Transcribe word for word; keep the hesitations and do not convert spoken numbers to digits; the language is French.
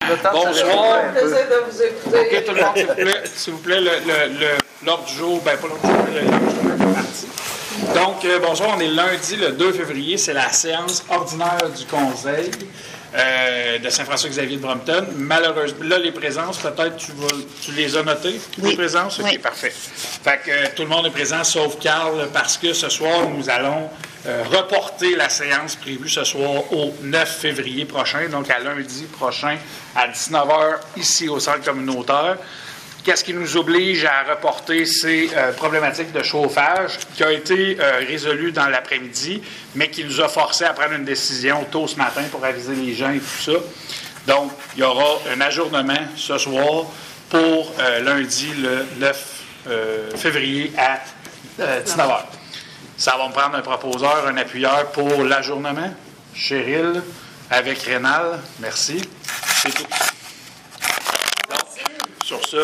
Bonsoir. Plaisir de vous écouter. OK, tout le monde, s'il vous plaît, s'il vous plaît le, le, le, l'ordre du jour, ben pas l'ordre du jour, mais l'ordre est parti. Donc, euh, bonsoir, on est lundi, le deux février, c'est la séance ordinaire du Conseil euh, de Saint-François-Xavier de Brompton. Malheureusement, là, les présences, peut-être tu, vas, tu les as notées, oui. les présences? OK, oui. Parfait. Fait que euh, tout le monde est présent, sauf Carl, parce que ce soir, nous allons euh, reporter la séance prévue ce soir au neuf février prochain, donc à lundi prochain, à dix-neuf heures, ici au centre communautaire. Qu'est-ce qui nous oblige à reporter ces euh, problématiques de chauffage qui a été euh, résolu dans l'après-midi, mais qui nous a forcé à prendre une décision tôt ce matin pour aviser les gens et tout ça. Donc, il y aura un ajournement ce soir pour euh, lundi, le neuf février à euh, dix-neuf heures. Ça va me prendre un proposeur, un appuyeur pour l'ajournement. Cheryl, avec Rénal. Merci. C'est tout. Donc, sur ça...